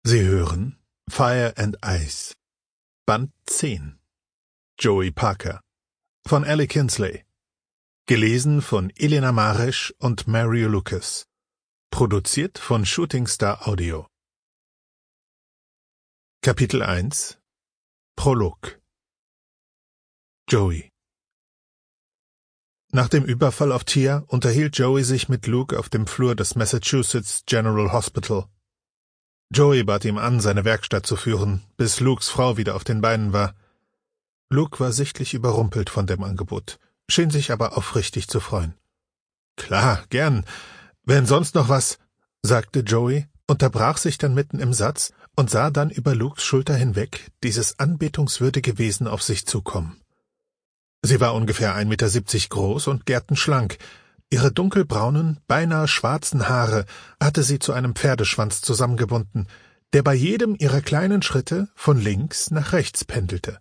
Sie hören Fire and Ice, Band 10, Joey Parker, von Ellie Kinsley, gelesen von Elena Maresch und Mario Lucas, produziert von Shooting Star Audio. Kapitel 1 Prolog. Joey. Nach dem Überfall auf Tia unterhielt Joey sich mit Luke auf dem Flur des Massachusetts General Hospital. Joey bat ihm an, seine Werkstatt zu führen, bis Lukes Frau wieder auf den Beinen war. Luke war sichtlich überrumpelt von dem Angebot, schien sich aber aufrichtig zu freuen. »Klar, gern. Wenn sonst noch was«, sagte Joey, unterbrach sich dann mitten im Satz und sah dann über Lukes Schulter hinweg dieses anbetungswürdige Wesen auf sich zukommen. Sie war ungefähr 1,70 Meter groß und gärtenschlank. Ihre dunkelbraunen, beinahe schwarzen Haare hatte sie zu einem Pferdeschwanz zusammengebunden, der bei jedem ihrer kleinen Schritte von links nach rechts pendelte.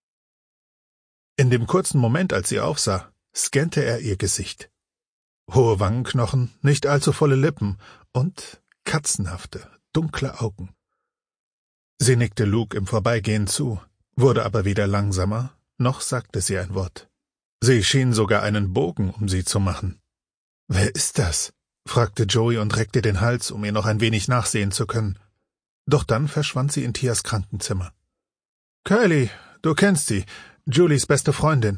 In dem kurzen Moment, als sie aufsah, scannte er ihr Gesicht. Hohe Wangenknochen, nicht allzu volle Lippen und katzenhafte, dunkle Augen. Sie nickte Luke im Vorbeigehen zu, wurde aber weder langsamer, noch sagte sie ein Wort. Sie schien sogar einen Bogen um sie zu machen. »Wer ist das?« fragte Joey und reckte den Hals, um ihr noch ein wenig nachsehen zu können. Doch dann verschwand sie in Tias Krankenzimmer. »Kylie, du kennst sie, Julies beste Freundin.«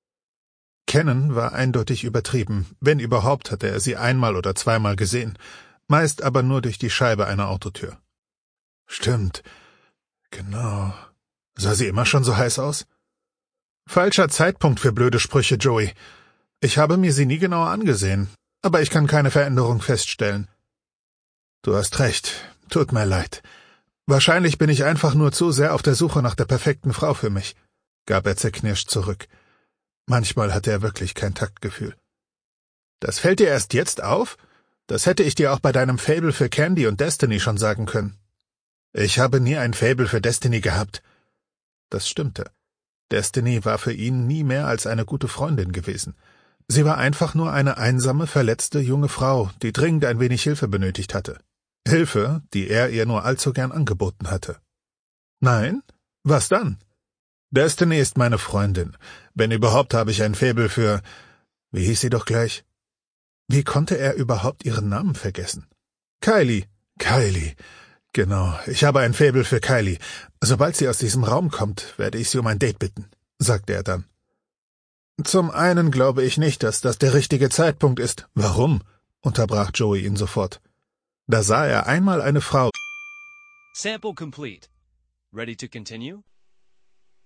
Kennen war eindeutig übertrieben, wenn überhaupt hatte er sie einmal oder zweimal gesehen, meist aber nur durch die Scheibe einer Autotür. »Stimmt, genau. Sah sie immer schon so heiß aus?« »Falscher Zeitpunkt für blöde Sprüche, Joey. Ich habe mir sie nie genauer angesehen, aber ich kann keine Veränderung feststellen.« »Du hast recht, tut mir leid. Wahrscheinlich bin ich einfach nur zu sehr auf der Suche nach der perfekten Frau für mich«, gab er zerknirscht zurück. Manchmal hatte er wirklich kein Taktgefühl. »Das fällt dir erst jetzt auf? Das hätte ich dir auch bei deinem Faible für Candy und Destiny schon sagen können.« »Ich habe nie ein Faible für Destiny gehabt.« Das stimmte. Destiny war für ihn nie mehr als eine gute Freundin gewesen. Sie war einfach nur eine einsame, verletzte junge Frau, die dringend ein wenig Hilfe benötigt hatte. Hilfe, die er ihr nur allzu gern angeboten hatte. »Nein? Was dann?« »Destiny ist meine Freundin. Wenn überhaupt, habe ich ein Faible für... Wie hieß sie doch gleich?« Wie konnte er überhaupt ihren Namen vergessen? »Kylie. Kylie. Genau, ich habe ein Faible für Kylie. Sobald sie aus diesem Raum kommt, werde ich sie um ein Date bitten«, sagte er dann. »Zum einen glaube ich nicht, dass das der richtige Zeitpunkt ist.« »Warum?« unterbrach Joey ihn sofort. Da sah er einmal eine Frau. Sample complete. Ready to continue?